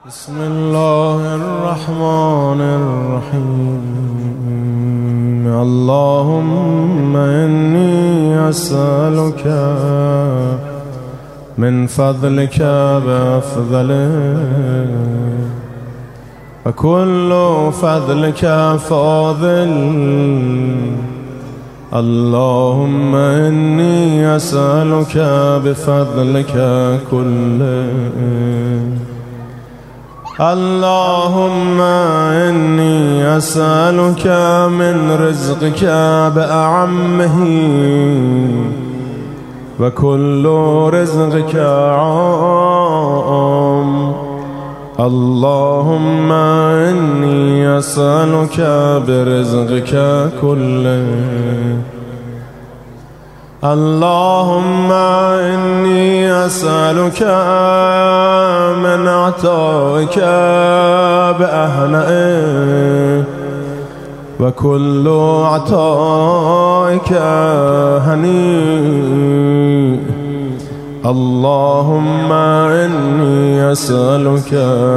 بسم الله الرحمن الرحيم. اللهم إني أسألك من فضلك بأفضله، وكل فضلك فاضل. اللهم إني أسألك بفضلك كله. اللهم إني أسألك من رزقك بأعمه، وكل رزقك عام. اللهم إني أسألك برزقك كله. اللهم إني أسألك من عطائك بأهنئه، وكل عطائك هنيء. اللهم إني أسألك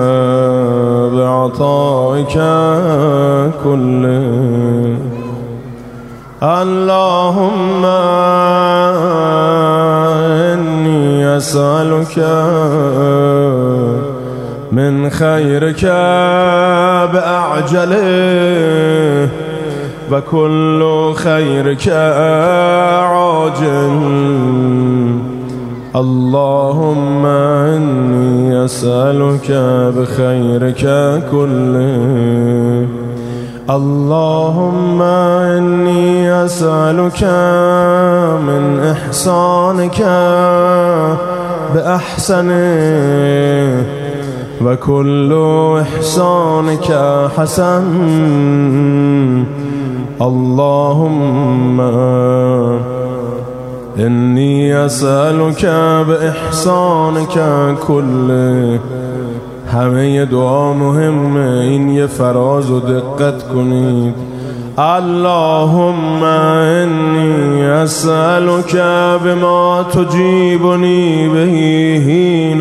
بعطائك كله. اللهم إني أسألك من خيرك بأعجله، وكل خيرك عاجل. اللهم إني أسألك بخيرك كله. اللهم إني أسألك من إحسانك بأحسنه، وكل إحسانك حسن. اللهم إني أسألك بإحسانك كله. همه دعا مهمه، این یه فراز و دقت کنید. اللهم إني أسألك بما تجيبني به حين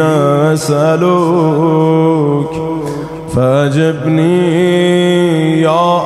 أسألك، فأجبني یا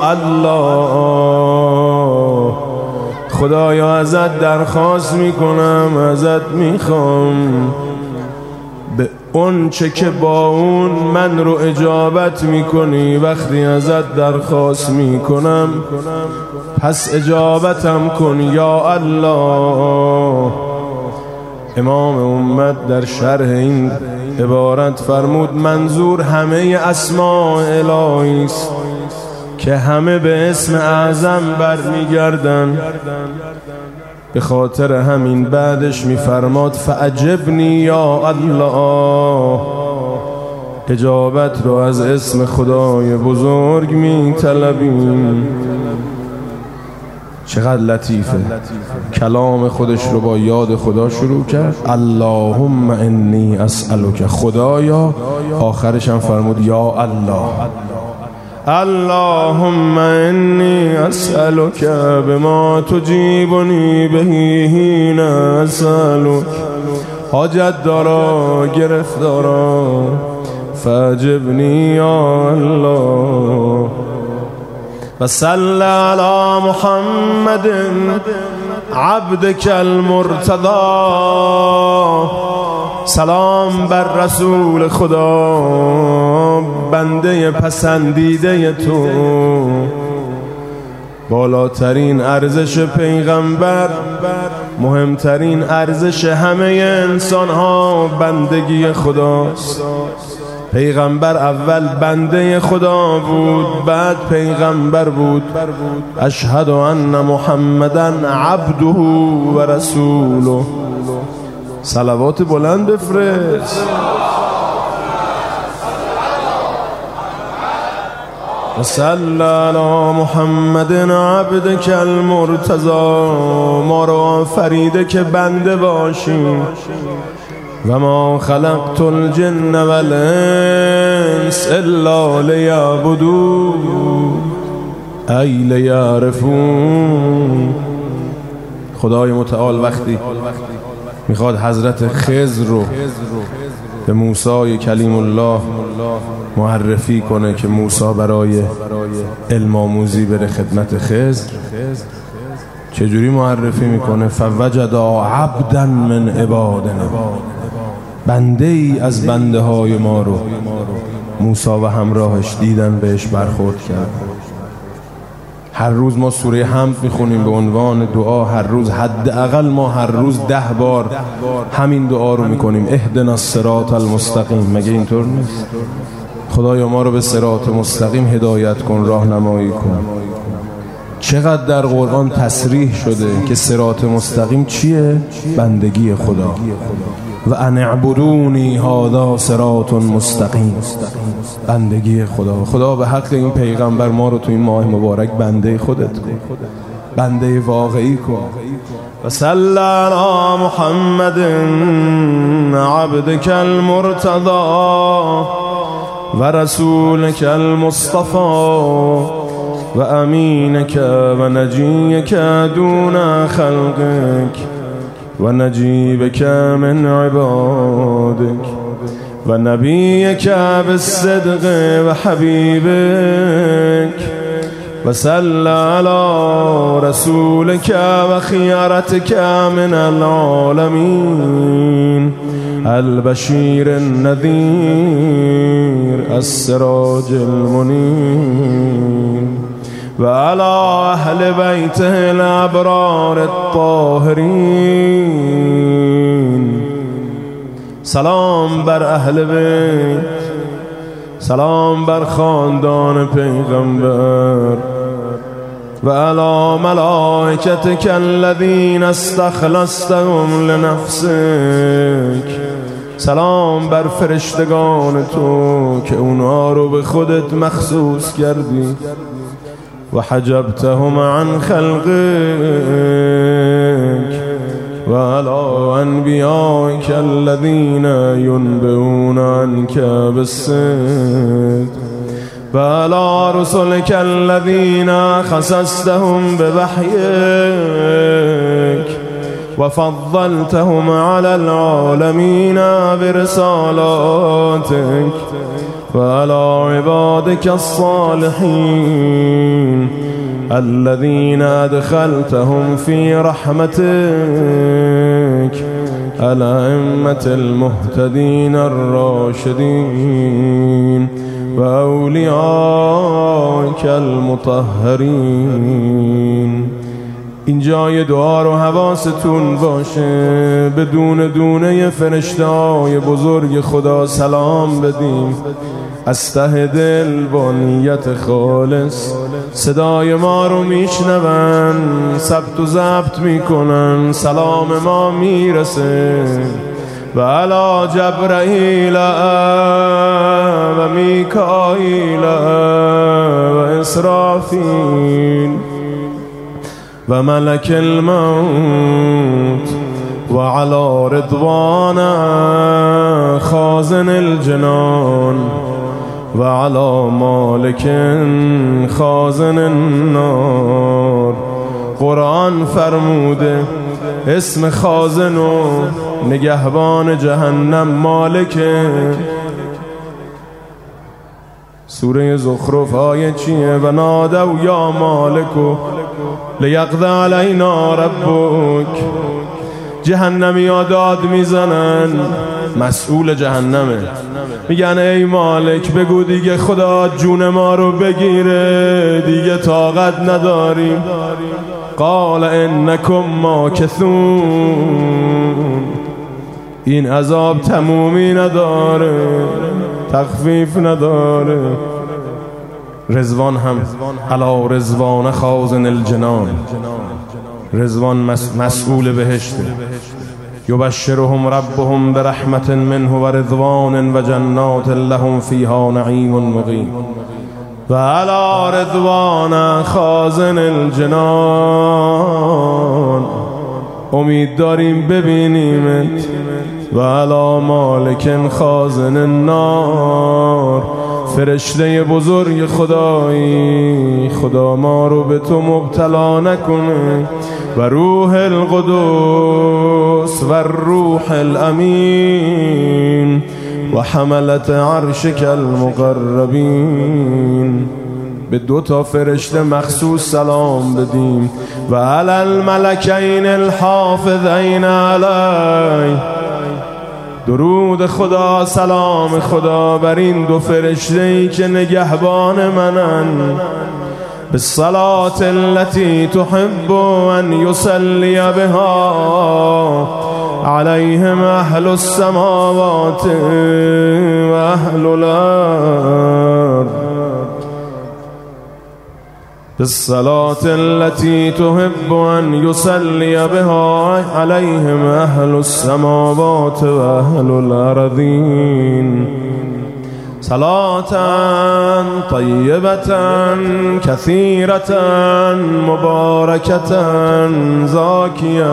الله. خدایا ازت درخواست میکنم، ازت میخوام به اون چه که با اون من رو اجابت میکنی. وقتی ازت درخواست میکنم پس اجابتم کن یا الله. امام امت در شرح این عبارت فرمود منظور همه اسماء الهی است که همه به اسم اعظم برمیگردن. به خاطر همین بعدش میفرماد فعجبنی یا الله. اجابت رو از اسم خدای بزرگ میطلبیم. چقدر لطیفه، کلام خودش رو با یاد خدا شروع کرد. اللهم انی اسألک، خدایا. آخرش هم فرمود یا الله. اللهم إني أسألك بما تجيبني به حين أسألك. حاجت دارا گرفتارا فاجبني یا الله. وصل على محمد عبدك المرتضى. سلام بر رسول خدا، بنده پسندیده تو. بالاترین ارزش پیغمبر، مهمترین ارزش همه انسان ها بندگی خداست. پیغمبر اول بنده خدا بود، بعد پیغمبر بود. اشهد ان محمدن عبده و رسوله. صلوات بلند بفرست. وصل علی محمد عبدک المرتضی. ما رو آفریده که بنده باشیم. و ما خلقت الجن والانس الا لیعبدون ای لیعرفون. خدای متعال وقتی میخواد حضرت خضر رو به موسی کلیم الله معرفی کنه که موسی برای علم آموزی بره خدمت خضر. چجوری معرفی میکنه؟ فوجدا عبدا من عبادنا، بنده ای از بنده های ما رو موسی و همراهش دیدن، بهش برخورد کرد. هر روز ما سوره حمد میخونیم به عنوان دعا، هر روز حداقل ما هر روز 10 بار همین دعا رو میکنیم، اهدنا الصراط المستقیم. مگه اینطور نیست؟ خدایا ما رو به صراط مستقیم هدایت کن، راهنمایی کن. چقدر در قرآن تصریح شده که صراط مستقیم چیه؟ بندگی خدا. و ان اعبدونی هذا صراط مستقیم، بندگی خدا. خدا به حق این پیغمبر ما رو تو این ماه مبارک بنده خودت کن، بنده واقعی کن. و صلی علی محمد عبدک المرتضی و رسولک المصطفى و امینک و نجیک دون خلقک و نجیبک من عبادک و نبیک بالصدق و حبیبک و صلی علی رسولک و خیارتک من العالمین البشیر النذیر السراج المنیر و علی اهل بیته الابرار الطاهرین. سلام بر اهل بیت، سلام بر خاندان پیغمبر و علی ملائکتک الذین استخلصتهم لنفسک. سلام بر فرشتگان تو که اونها رو به خودت مخصوص کردی و حجبتهم عن خلقک و علی انبیائک الذین ینبئون عنک بالصدق و علی رسلک الذین خصصتهم بوحیک و فضلتهم علی العالمین برسالاتک و علی عبادک الصالحین الذين أدخلتهم في رحمتك الأئمة المهتدين الراشدين وأوليائك المطهرين. این جای دعا رو حواستون باشه، بدون دونه فرشته‌های بزرگ خدا سلام بدیم، از ته دل با نیت خالص. صدای ما رو میشنون، ثبت و ضبط میکنن، سلام ما میرسه. و علی جبرائیل و میکائیل و اسرافیل و ملک الموت و علی رضوان خازن الجنان و علی مالک خازن النار. قرآن فرموده اسم خازن و نگهبان جهنم مالکه. سوره زخرف آیه چیه؟ و نادوا یا مالکو لیقضی علینا ربک. جهنمی ها داد میزنن، مسئول جهنمه، میگن ای مالک بگو دیگه خدا جون ما رو بگیره، دیگه طاقت نداریم. قال انکم ماکثون. این عذاب تمومی نداره، تخفیف نداره. رضوان هم علی رضوان خازن الجنان، رضوان مسئول بهشته. یبشرهم ربهم برحمت منه و رضوان و جنات لهم فیها نعیم مقیم و علی رضوان خازن الجنان. امید داریم ببینیمت. و علی مالک خازن النار. فرشته بزرگ خدایی، خدا ما رو به تو مبتلا نکنه. و روح القدس و روح الامین و حملت عرشک المقربین. به 2 فرشته مخصوص سلام بدیم. و علی الملکین الحافظین علی. درود خدا، سلام خدا بر این 2 فرشته‌ای که نگهبان منن. بالصلاة التي تحب ان يصلي بها عليهم اهل السماوات و اهل الارض. بالصلاة التي تحب ان يصلي بها عليهم اهل السماوات و اهل الارضين. صلاة طيبة كثيرة مباركة زاكية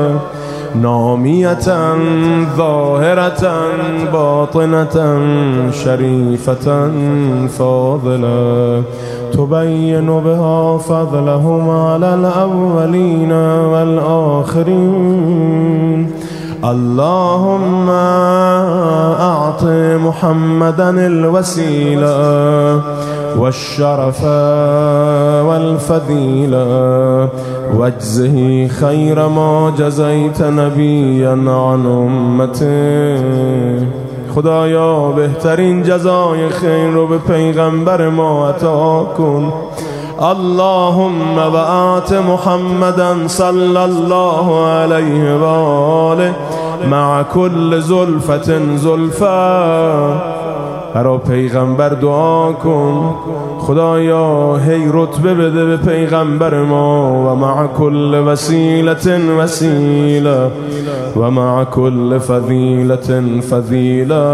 نامية ظاهرة باطنة شريفة فاضلة تبين بها فضلهم على الأولين والآخرين. اللهم أعط محمدا الوسيلة والشرف والفضيلة واجزه خير ما جزيت نبيا عن أمته. خدایا بهترین جزای خیر رو به پیغمبر ما عطا کن. اللهم وآت محمدا صلى الله عليه وآله مع كل زلفة زلفا. برای پیغمبر دعا کن خدایا هی رتبه بده به پیغمبر ما. و مع كل وسیلة وسیله و مع كل فضیلة فضیله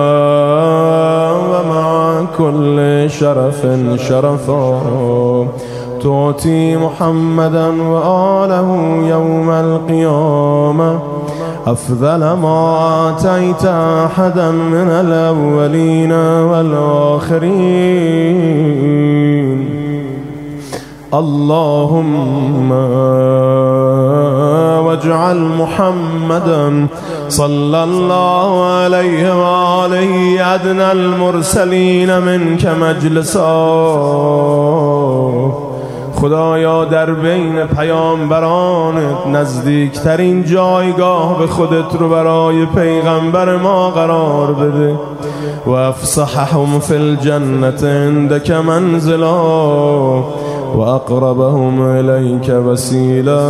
و مع كل شرف شرفا. تعطي محمدا وآله يوم القيامة أفضل ما آتيت أحدا من الأولين والآخرين. اللهم واجعل محمدا صلى الله عليه وآله أدنى المرسلين منك مجلسا. خدایا در بین پیامبرانت نزدیکترین جایگاه به خودت رو برای پیغمبر ما قرار بده. و افصحهم فی الجنة عندك منزلا و اقربهم الیک وسیلا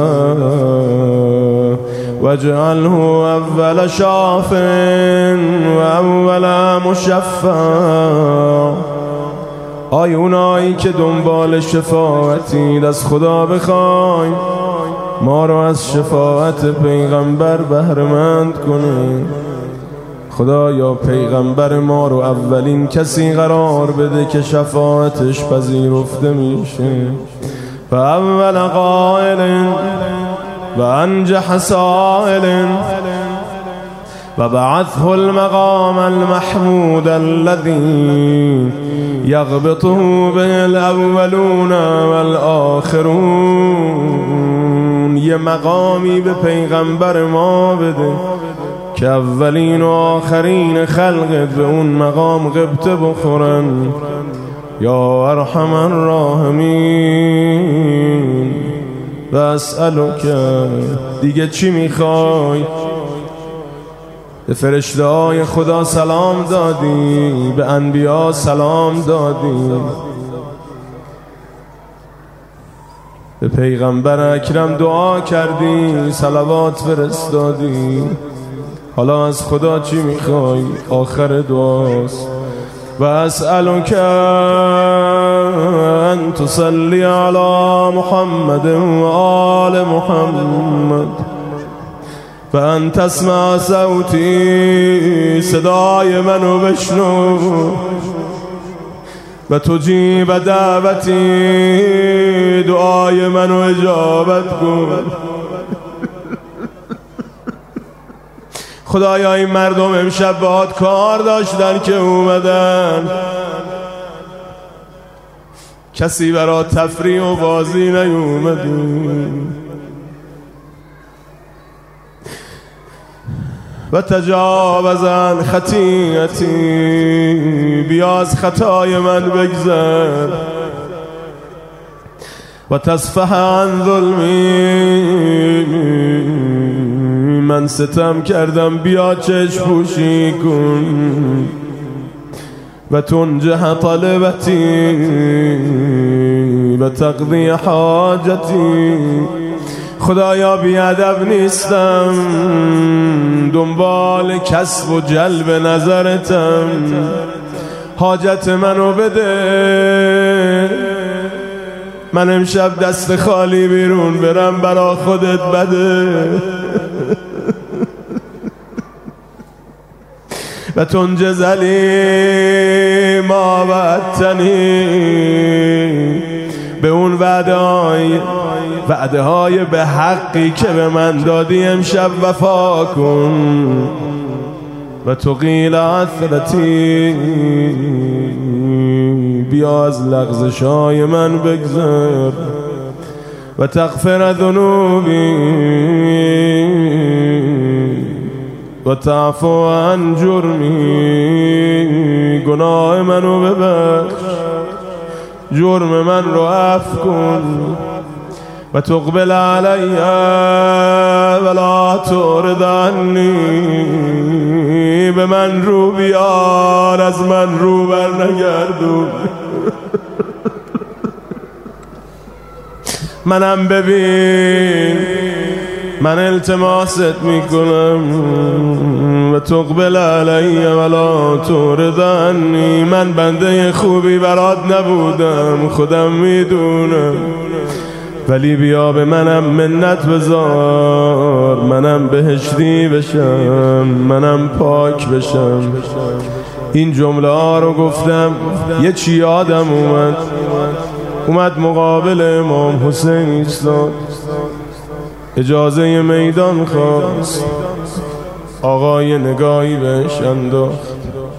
واجعله اول شافع و اول مشفع. آی اونایی که دنبال شفاعتی از خدا بخوایم ما رو از شفاعت پیغمبر بهره‌مند کنه. خدایا پیغمبر ما رو اولین کسی قرار بده که شفاعتش پذیرفته میشه. و اول قائل و انجح سائل و بعثه المقام المحمود الذي يغبطه به الاولون والآخرون. یه مقامی به پیغمبر ما بده که اولین و آخرین خلقت به اون مقام غبطه بخورن. یا ارحم الراحمین. و اسألک، دیگه چی میخوای؟ به فرشته های خدا سلام دادی، به انبیا سلام دادی، به پیغمبر اکرم دعا کردی، صلوات فرستادی. حالا از خدا چی میخوای؟ آخر دعاست. و اسألک ان تصلی علی محمد و آل محمد و ان تسمع صوتی، صدای منو بشنو، و تجیب دعوتی، دعای منو اجابت کن. خدایا این مردم امشب باهات کار داشتن که اومدن، کسی برای تفریح و بازی نیومدن. و تجاوز عن خطیئتی، بیا از خطای من بگذر و تصفح عن ظلمی، من ستم کردم بیا چشم پوشی کن و تنجح طلبتی و تقضی حاجتی. خدایا بیادب نیستم، دنبال کسب و جلب نظرتم، حاجت منو بده. من امشب دست خالی بیرون برم برا خودت بده. و تنجز علی ما وعدتنی، به اون وعده های به حقی که به من دادی امشب وفا کن و تقیل عثرتی، بیا از لغزشای من بگذر و تغفر ذنوبی و تعفو عن جرمی، گناه منو ببخش، جرم من رو عفو کن و تقبل علی ولا تعرض عنی، به من رو بیار از من رو بر نگردون. منم ببین، من التماست میکنم و تقبل علی ولا تعرض عنی. من بنده خوبی برات نبودم، خودم میدونم، ولی بیا به منم منت بذار، منم بهشتی بشم، منم پاک بشم. این جمله ها رو گفتم، یه چی یادم اومد مقابل امام حسین ایستاد، اجازه میدان خواست، آقای نگاهی بهش انداخت.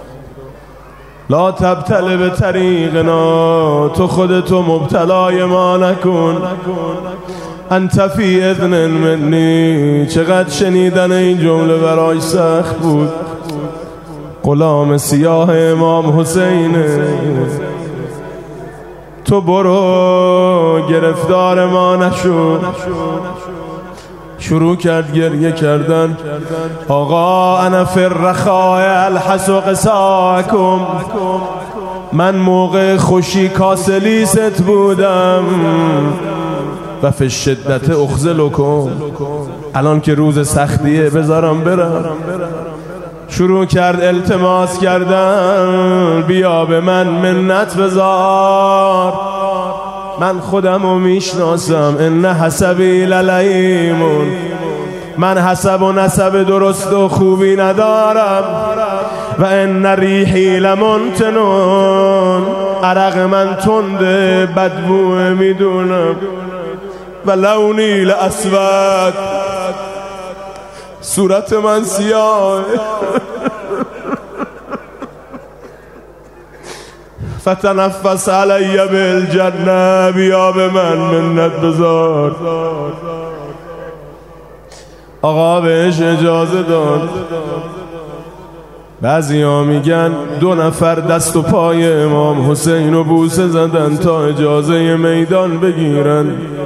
لا تبتل به طریقنا، تو خودتو مبتلای ما نکن. انت فی اذن منی، چقدر شنیدن این جمله برای سخت بود. غلام سیاه امام حسینه، تو برو گرفتار ما نشو. شروع کرد گریه کردن. آقا انا فی الرخاء الحس قساکم، من موقع خوشی کاسلیست بودم و فی الشدت اخذلکم، الان که روز سختیه بذارم برم. شروع کرد التماس کردن، بیا به من منت بذار، من خودمو میشناسم. ان حسبی للیمون، من حسب و نسب درست و خوبی ندارم. و ان ریحی لمنتنون، عرق من تنده بدبوه میدونم. و لونی لاسود، صورت من سیاه. فتنفس علی بالجنه، بیا به من منت بذار. آقا بهش اجازه داد. بعضیا میگن 2 نفر دست و پای امام حسین رو بوسه زدن تا اجازه میدان بگیرن.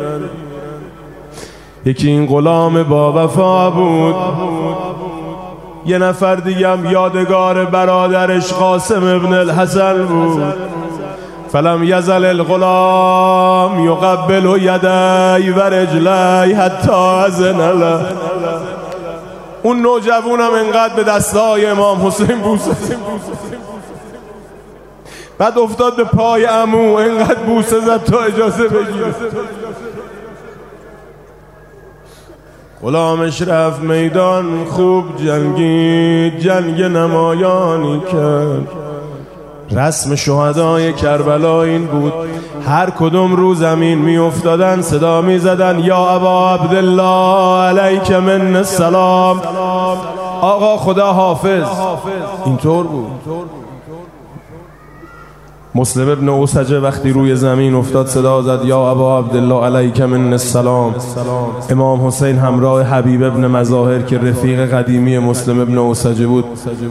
یکی این غلام با وفا بود، یه نفر دیگه هم یادگار برادرش قاسم ابن الحسن بود. فلم یزل الغلام یقبل یدی و رجلی حتی اذن له. اون نوجوانم انقدر به دستای امام حسین بوسه، بعد افتاد به پای عمو، انقدر بوسه زد تا اجازه بگیره. غلامش رفت میدان، خوب جنگید، جنگ نمایانی کرد. رسم شهدای کربلا این بود، هر کدوم رو زمین می افتادن صدا می زدن یا ابا عبدالله علیک من السلام، آقا خدا حافظ. اینطور بود. مسلم ابن اوسجه وقتی روی زمین افتاد صدا زد یا ابا عبدالله علیک من السلام. امام حسین همراه حبیب ابن مظاهر که رفیق قدیمی مسلم ابن اوسجه بود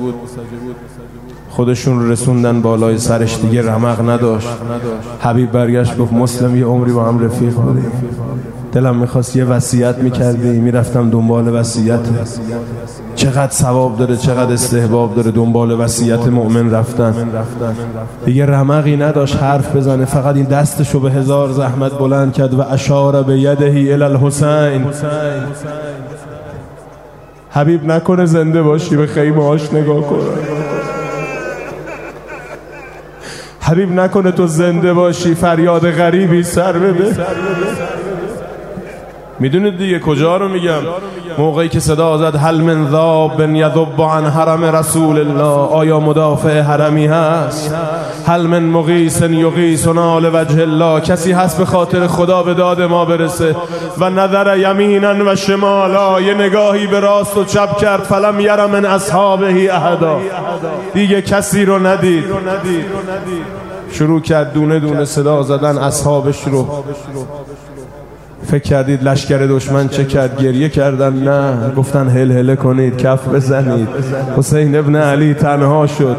خودشون رسوندن بالای سرش، دیگه رمق نداشت. حبیب برگشت گفت مسلم یه عمری با هم رفیق بودیم، دلم میخواست یه وصیت میکردی، میرفتم دنبال وصیت. چقدر ثواب داره، چقدر استحباب داره دنبال وصیت مؤمن رفتن. دیگه رمقی نداشت حرف بزنه، فقط این دستشو به هزار زحمت بلند کرد و اشار به یده الی الحسین. حبیب نکنه زنده باشی به خیمه هاش نگاه کن، حبیب نکنه تو زنده باشی فریاد غریبی سر بده. میدونید دیگه کجا رو میگم؟ موقعی که صدا زد هل من ذاب یذب عن حرم رسول الله، آیا مدافع حرمی هست؟ هل من مغیث یغیثنا لوجه الله، کسی هست به خاطر خدا به داد ما برسه؟ و نظر یمینا و شمالا، یه نگاهی به راست و چپ کرد، فلم یر من اصحابه احدا، دیگه کسی رو ندید. شروع کرد دونه دونه صدا زدن اصحابش رو. فکر کردید لشکر دشمن چه کرد؟ گریه کردن؟ نه، گفتن هل هله کنید، کف بزنید. حسین ابن علی تنها شد.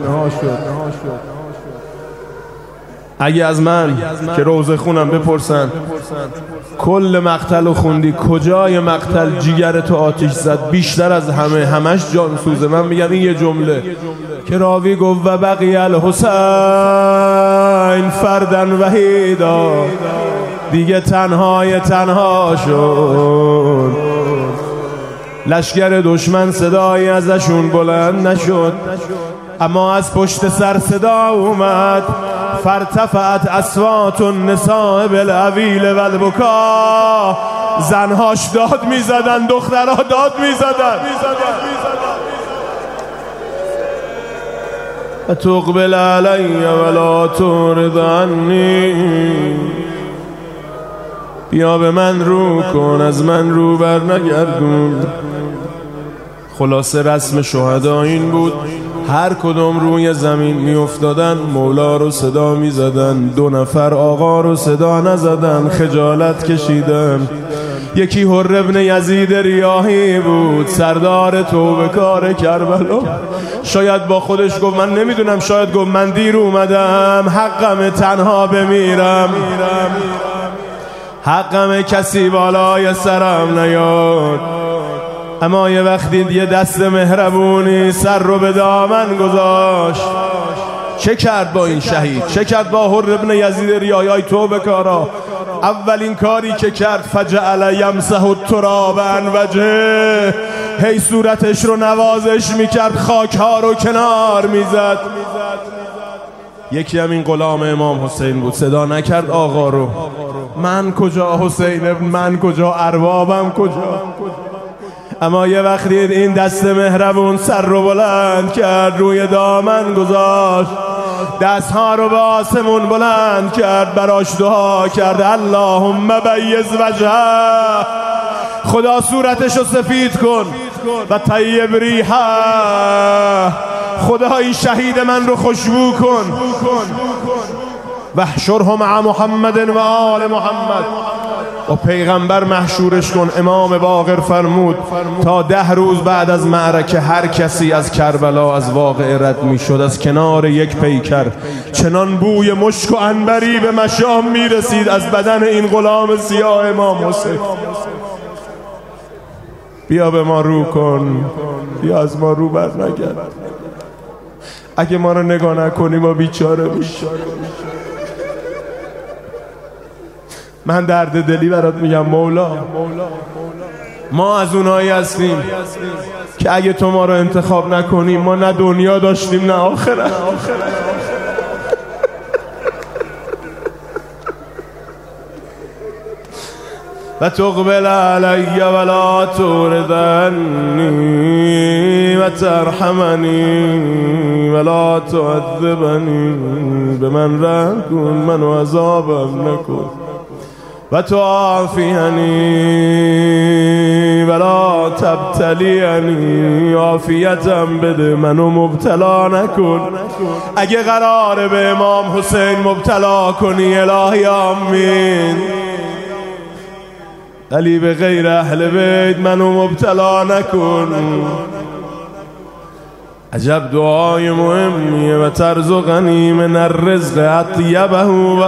اگه از من که روزه خونم بپرسن کل مقتل رو خوندی، کجای مقتل جیگر تو آتش زد بیشتر از همه؟ همش جان سوزه. من میگم این یه جمله که راوی گفت و بقی الحسین فردن وحیدا، دیگه تنها شد. لشکر دشمن صدایی ازشون بلند نشد، اما از پشت سر صدا اومد فارتفعت اصوات النساء بالعویل و البکا، زنهاش داد میزدن، دخترها داد میزدن. تقبل علی ولا تورد عنی، بیا به من رو کن از من رو بر نگردون. خلاصه رسم شهدا این بود، هر کدوم روی زمین می افتادن مولا رو صدا می زدن، 2 نفر آقا رو صدا نزدن، خجالت کشیدن. یکی حر ابن یزید ریاحی بود، سردار توبه کار کربلا. شاید با خودش گفت من نمیدونم، شاید گفت من دیر اومدم، حقم تنها بمیرم، حقم کسی بالای سرم نیاد. اما یه وقتی یه دست مهربونی سر رو به دامن گذاشت. چه کرد با این شهید؟ چه کرد با حر ابن یزید ریاحی توبه کارا؟ اولین کاری که کرد فجعل یمسح التراب عن وجهه، هی صورتش رو نوازش میکرد، خاکها رو کنار میزد. یکی همین غلام امام حسین بود، صدا نکرد آقا رو. من کجا حسین ابن، من کجا، اربابم کجا؟ اما یه وقتی این دست مهربون سر رو بلند کرد، روی دامن گذاشت، دستها رو به آسمون بلند کرد، براش دعا کرد اللهم بیض وجهه، خدا صورتشو سفید کن و طیب ریحه، خدا این شهید من رو خوشبو کن و احشره مع محمد و آل محمد، و پیغمبر محشورش کن. امام باقر فرمود تا 10 روز بعد از معرکه هر کسی از کربلا از واقعه رد می شد، از کنار یک پیکر چنان بوی مشک و عنبری به مشام می رسید از بدن این غلام سیاه امام حسین. بیا به ما رو کن، بیا از ما رو بر نگرد، اگه ما رو نگاه نکنی ما بیچاره میشیم. من درد دلی برات میگم مولا، ما از اونایی هستیم که اگه تو ما رو انتخاب نکنیم ما نه دنیا داشتیم نه آخرت. و تقبل علی ولا توردنی و ترحمنی ولا تعذبنی، به من رحم کن منو عذابم نکن. و تعافینی ولا تبتلینی، عافیتم بده منو مبتلا نکن. اگه قراره به امام حسین مبتلا کنی الهی آمین، ولی به غیر اهل بیت منو مبتلا نکن. عجب دعای مهمیه. و ترزقنی من الرزق اطیبه و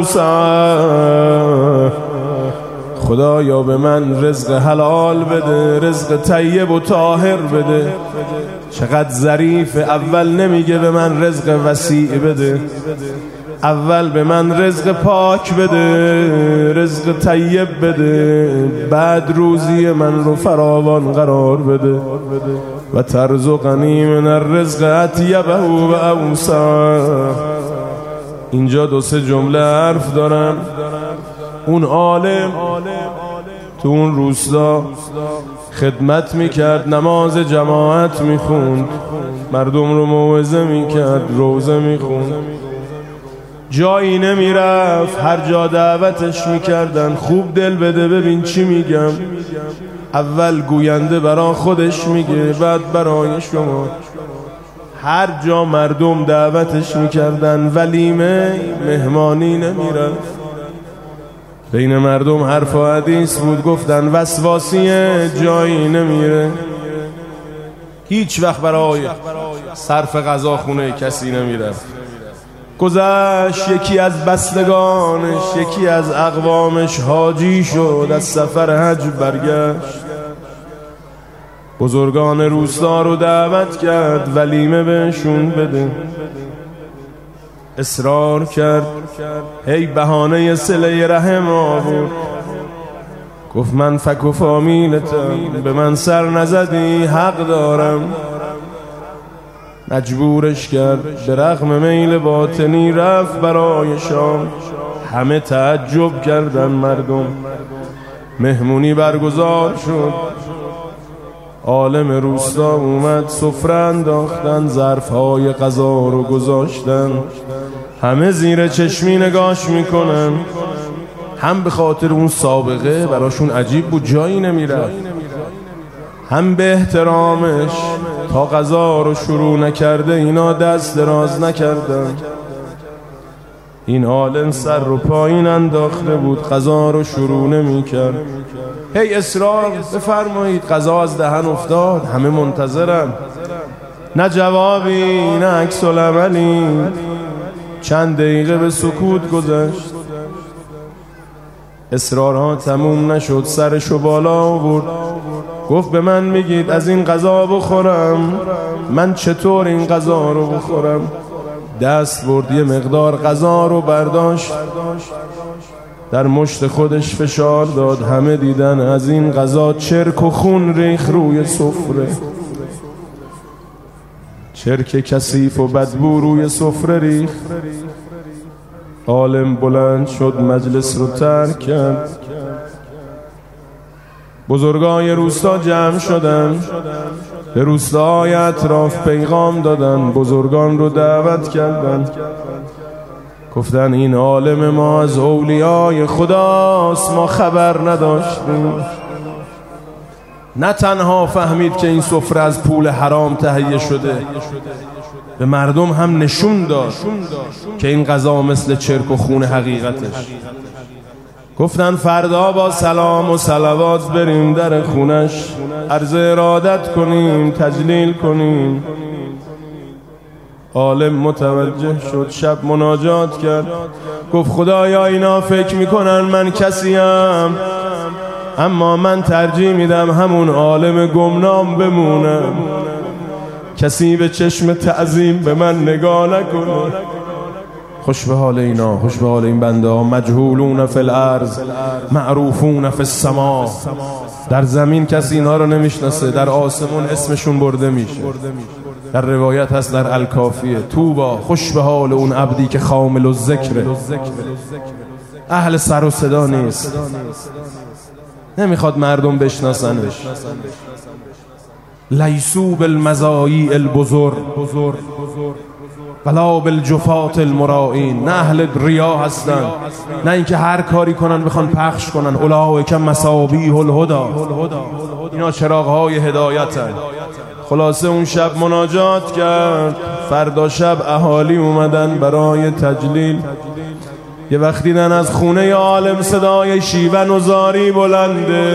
اوسعه، خدایا به من رزق حلال بده، رزق طیب و طاهر بده. چقدر ظریف، اول نمیگه به من رزق وسیع بده، اول به من رزق پاک بده، رزق طیب بده، بعد روزی من رو فراوان قرار بده. و ترزقنی من الرزق اطیبه و اوسعه. اینجا دو سه جمله حرف دارم. اون عالم تو اون روستا خدمت میکرد، نماز جماعت میخوند، مردم رو موعظه میکرد، روزه میخوند، جایی نمیرفت، هر جا دعوتش میکردن خوب دل بده ببین چی میگم. اول گوینده برای خودش میگه، بعد برای شما. هر جا مردم دعوتش میکردن ولیمه مهمانی نمیرفت. بین مردم حرف و حدیث بود، گفتن وسواسیه جایی نمیره. هیچ وقت برای صرف غذا خونه کسی نمیرفت. گذشت یکی از بستگانش، یکی از اقوامش حاجی شد، از سفر حج برگشت، بزرگان روستا رو دعوت کرد ولیمه بهشون بده. اصرار کرد، هی بهانه صله رحم آورد. گفت من فک و فامیلتم، به من سر نزدی حق دارم. مجبورش کرد، به رغم میل باطنی رفت برای شام. همه تعجب کردن مردم. مهمونی برگزار شد، عالم روستا اومد، سفره انداختن، ظرفهای غذا رو گذاشتن. همه زیر چشمی نگاش میکنن. هم به خاطر اون سابقه براشون عجیب بود، جایی نمیرفت، هم به احترامش تا غذا رو شروع نکرده اینا دست دراز نکردن. این عالم سر رو پایین انداخته بود، غذا رو شروع نمیکرد. هی اصرار بفرمایید، غذا از دهن افتاد، همه منتظرن، نه جوابی نه عکس العملی. چند دقیقه به سکوت گذشت، اصرارها تموم نشد، سرشو بالا آورد، گفت به من میگید از این غذا بخورم؟ من چطور این غذا رو بخورم؟ دست برد یه مقدار غذا رو برداشت، در مشت خودش فشار داد. همه دیدن از این غذا چرک و خون ریخ روی سفره، چرک کثیف و بدبو روی سفره ریخ. عالم بلند شد، مجلس رو ترک کرد. بزرگای روستا جمع شدن، به روستاهای اطراف پیغام دادن، بزرگان رو دعوت کردن. گفتن این عالم ما از اولیای خداست، ما خبر نداشتیم. نه تنها فهمید که این سفره از پول حرام تهیه شده، به مردم هم نشون داد که این غذا مثل چرک و خون حقیقتش. گفتن فردا با سلام و صلوات بریم در خونش، عرض ارادت کنیم، تجلیل کنیم. عالم متوجه شد، شب مناجات کرد، گفت خدایا اینا فکر میکنن من کسیم، اما من ترجیح میدم همون عالم گمنام بمونم، کسی به چشم تعظیم به من نگاه نکنه. خوش به حال اینا، خوش به حال این بنده ها. مجهولون فی الارض معروفون فی السما. در زمین کسی اینا رو نمیشناسه، در آسمون اسمشون برده میشه. در روایت هست در الکافیه، توبا، خوش به حال اون عبدی که خامل الذکر، اهل سر و صدا نیست، نمیخواد مردم بشناسنش. لیسو بالمزایع البزرگ، ولا بالجفات المرائین، نه اهل ریا هستن، نه اینکه هر کاری کنن بخوان پخش کنن. اولئک مصابیح الهدی، اینا چراغ‌های هدایتن. خلاصه اون شب مناجات کرد. فردا شب اهالی اومدن برای تجلیل. یه وقت دیدن از خونه عالم صدای شیون و زاری بلنده.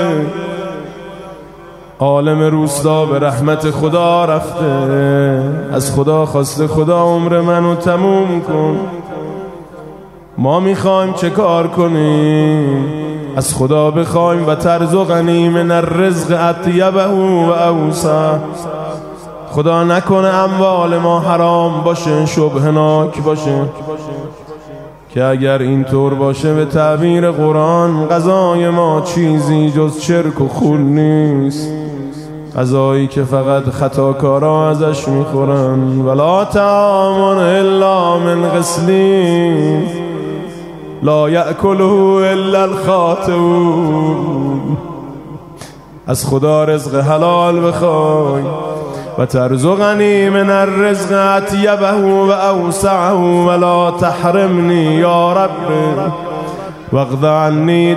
عالم روستا به رحمت خدا رفته، از خدا خواسته خدا عمر منو تموم کن. ما میخوایم چه کار کنیم؟ از خدا بخوایم و ترزقنی من الرزق اطیبه و اوسع. خدا نکنه اموال ما حرام باشه، شبهناک باشه، که اگر اینطور باشه به تعبیر قرآن غذای ما چیزی جز چرک و خون نیست، غذایی که فقط خطاکارا ازش میخورن. ولا طعام الا من غسلین لا یأکله الا الخاطئون. از خدا رزق حلال بخوای و ترزقنی من الرزق اطیبه و اوسعه ولا تحرمنی یا رب واقض عنی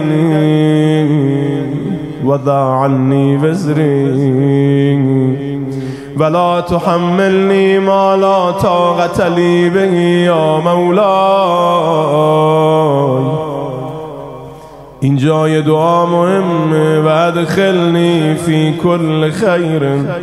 دینی وضع عنی وزری ولا تحملنی ما لا طاقت لی به یا مولای. این جای دعا مهمه. و ادخلنی فی کل خیر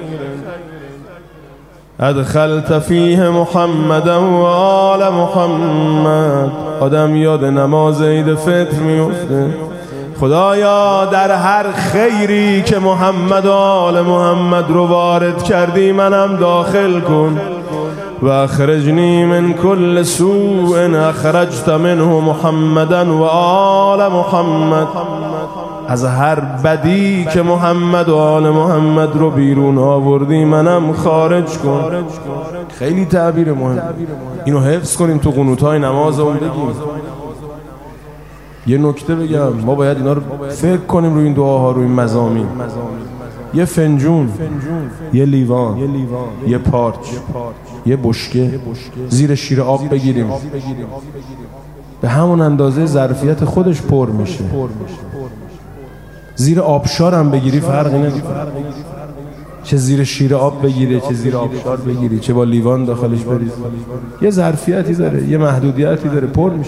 ادخلت فیه محمد و آل محمد. آدم یاد نماز عید فطر میفته. خدایا در هر خیری که محمد و آل محمد رو وارد کردی منم داخل کن. و اخرجنی من کل سوء اخرجت منه محمدا و آل محمد. از هر بدی که محمد و آل محمد رو بیرون آوردی منم خارج کن. خیلی تعبیر مهم. اینو حفظ کنیم تو قنوت‌های نمازمون بگیم. یه نکته بگم، ما باید اینا رو فکر کنیم روی این دعاها، روی این مضامین. یه فنجون، یه لیوان، یه پارچ، یه بشکه زیر شیر آب بگیریم، به همون اندازه ظرفیت خودش پر میشه. زیر آبشار هم بگیری فرقی نمیکنه، چه زیر شیر آب بگیری چه زیر آبشار بگیری چه با لیوان داخلش بریز، یه ظرفیتی داره، یه محدودیتی داره، پر میشه.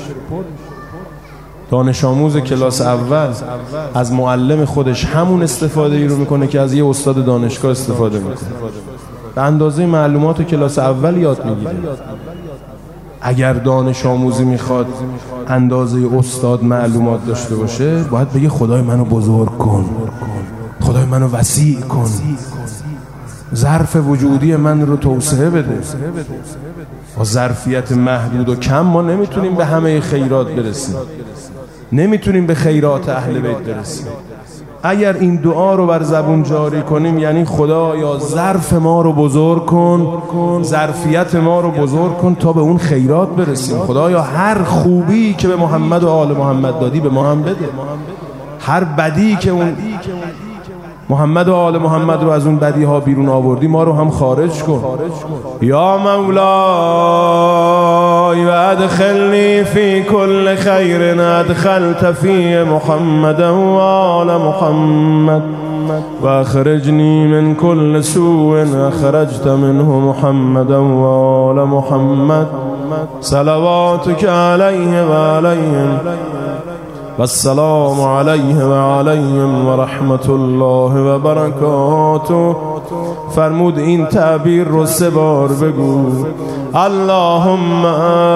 دانش آموز کلاس اول از معلم خودش همون استفاده ای رو میکنه که از یه استاد دانشگاه استفاده میکنه. به اندازه معلومات کلاس اول یاد میگیره. اگر دانش آموزی میخواد اندازه استاد معلومات داشته باشه باید بگه خدای منو بزرگ کن، خدای منو وسیع کن، ظرف وجودی من رو توسعه بده. با ظرفیت محدود و کم ما نمیتونیم به همه خیرات برسیم، نمیتونیم به خیرات اهل بیت برسیم. اگر این دعا رو بر زبون جاری کنیم یعنی خدایا ظرف ما رو بزرگ کن، ظرفیت ما رو بزرگ کن تا به اون خیرات برسیم. خدایا هر خوبی که به محمد و آل محمد دادی به ما هم بده، هر بدی که اون محمد و آل محمد رو از اون بدی ها بیرون آوردی ما رو هم خارج کن. یا مولای و ادخلنی فی کل خیر ادخلت فی محمد و آل محمد و اخرجنی من کل سوء اخرجت منه محمد و آل محمد صلواتک علیه و علیهم والسلام علیه و علیهم و رحمت الله و برکاته. فرمود این تعبیر رو 3 بار بگو. اللهم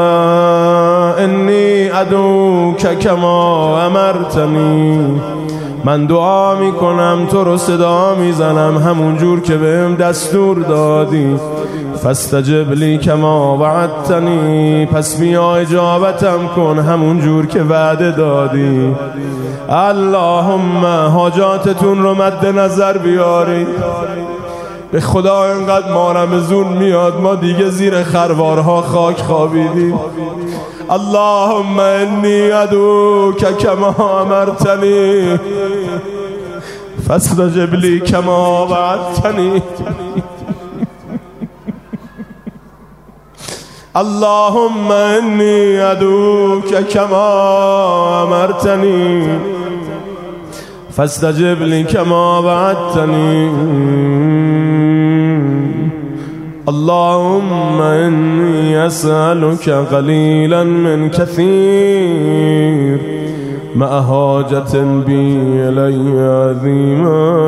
انی ادعوک کما امرتنی. من دعا میکنم تو رو صدا میزنم همون جور که بهم دستور دادی. فاستجب لی کما وعدتنی. پس بیا اجابتم کن همون جور که وعده دادی. اللهم حاجاتتون رو مد نظر بیاری. به خدا اینقدر ما رمزون میاد ما دیگه زیر خروارها خاک خوابیدیم. اللهم انی ادعوک کما امرتنی فاستجب لی کما وعدتنی. اللهم انی ادعوک کما امرتنی فاستجب لی کما وعدتنی اللهم انی اسألک قلیلا من کثیر مع حاجة بی الی عظیما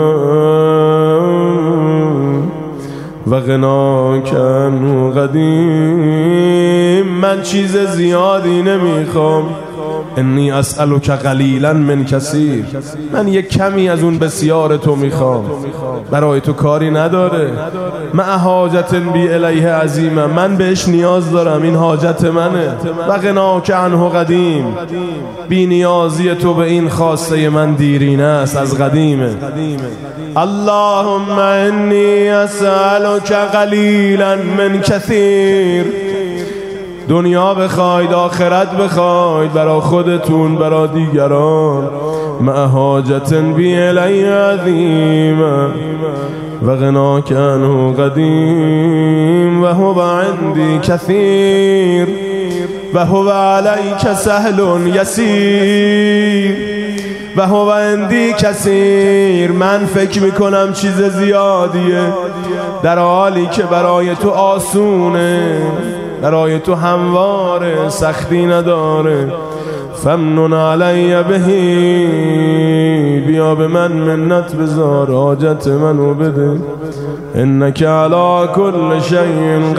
و غناک عنه قدیم. من چیز زیادی نمیخوام. انی اسألک قلیلا من کثیر، من یک کمی از اون بسیار تو میخوام. برای تو کاری نداره. مع حاجت بی الیه عظیمه، من بهش نیاز دارم، این حاجت منه. و غناک عنه قدیم، بی نیازی تو به این خواسته من دیرینه است، از قدیمه. اللهم انی اسألک قلیلا من کثیر. دنیا بخواید، آخرت بخواید، برای خودتون، برای دیگران. مع حاجت بی الی عظیمه و غناک عنه قدیم و هو عندی کثیر و هو علیک سهل یسیر و هو عندی کثیر. من فکر میکنم چیز زیادیه، در حالی که برای تو آسونه، برای تو همواره، سختی نداره. فمنن علی بهی، بیا به من منت بذار، حاجت منو بده. انک علی کل شیء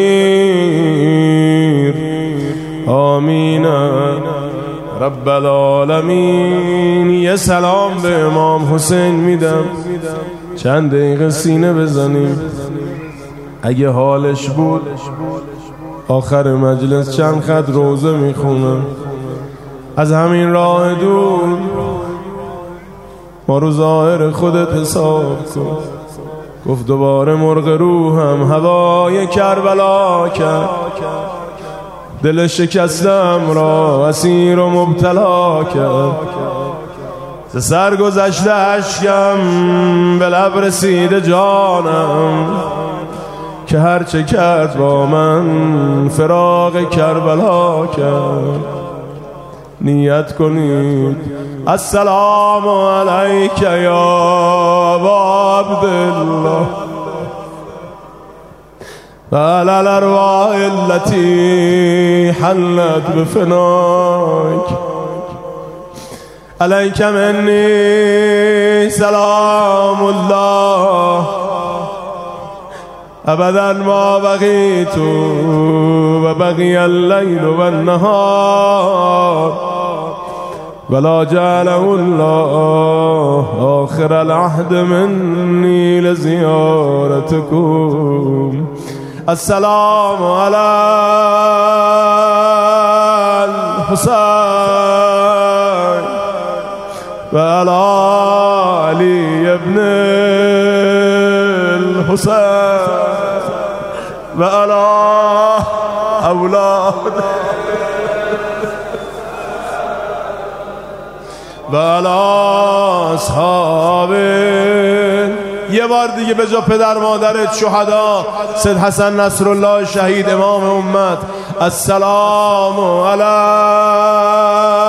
قدیر. آمین رب العالمین. یه سلام به امام حسین میدم، چند دقیقه سینه بزنیم. اگه حالش بود آخر مجلس چند خط روزه میخونم. از همین راه دور ما رو ظاهر خودت حساب کن. گفت دوباره مرغ روحم هوای کربلا کرد، دل شکستم را اسیر و مبتلا کرد. ز سر گذشته اشکم به لب رسیده جانم، که هرچه کرد با من فراق کربلا کرد. نیت کنید السلام علیک یا ابا عبدالله و علی الارواح التي حلت بفناک. علیک منی سلام الله ابدا ما بقیت و بقی اللیل و النهار ولا جعله الله آخر العهد منی لزیارتکم. السلام علی الحسین و علی علی ابن الحسین و علی اولاد و علی اصحاب. یه بار دیگه به جا پدر مادرت شهدا، سید حسن نصرالله شهید امام امت. السلام علی